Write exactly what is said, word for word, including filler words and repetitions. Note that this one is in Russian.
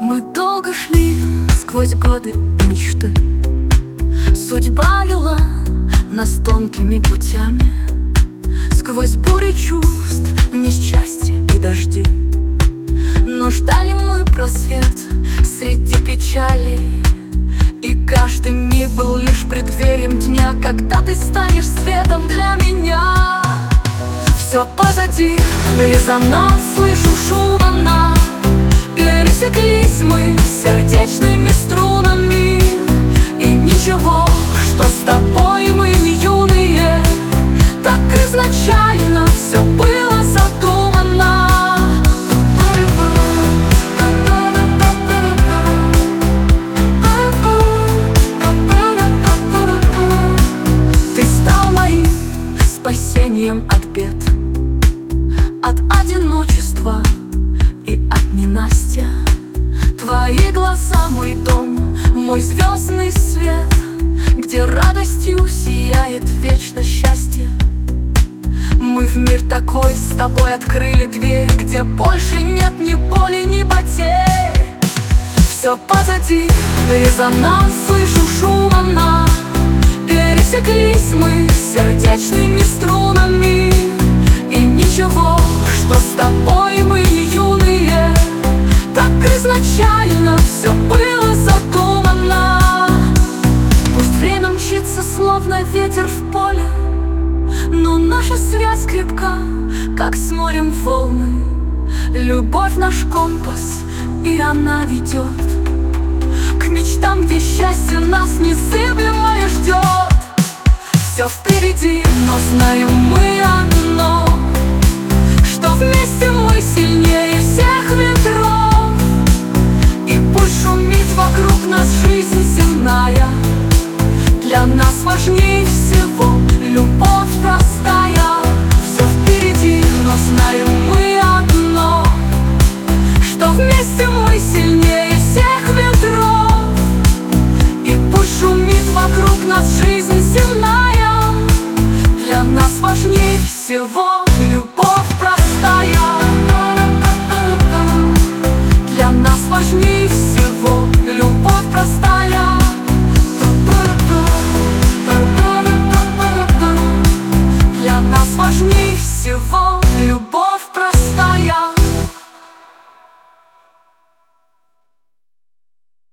Мы долго шли сквозь годы мечты. Судьба вела нас тонкими путями, сквозь бури чувств, несчастья и дожди. Но ждали мы просвет среди печалей, и каждый миг был лишь преддверием дня, когда ты станешь светом для меня. Все позади, резонанс, слышу шум волна. Пересеклись мы сердечными струнами, и ничего, что с тобой мы не юные, так изначально все было задумано. Ты стал моим спасением от бед, от одиночества и от ненастья. Твои глаза — мой дом, мой звездный свет, где радостью сияет вечно счастье. Мы в мир такой с тобой открыли дверь, где больше нет ни боли, ни потерь. Все позади, резонанс, слышу шум волна. Пересеклись мы сердечными струнами, и ничего, что с тобой мы не юные, так изначально все было задумано. Пусть время мчится, словно ветер в поле, но наша связь крепка, как с морем волны. Любовь наш компас, и она ведет к мечтам, где счастье нас незыблемое ждет. Все впереди, но знаем мы одно, что вместе мы сильнее всех ветров. И пусть шумит вокруг нас жизнь земная, для нас важнее всего любовь простая. Все впереди, но знаем мы одно, что вместе мы сильнее всех ветров. И пусть шумит вокруг нас жизнь земная, для нас важнее всего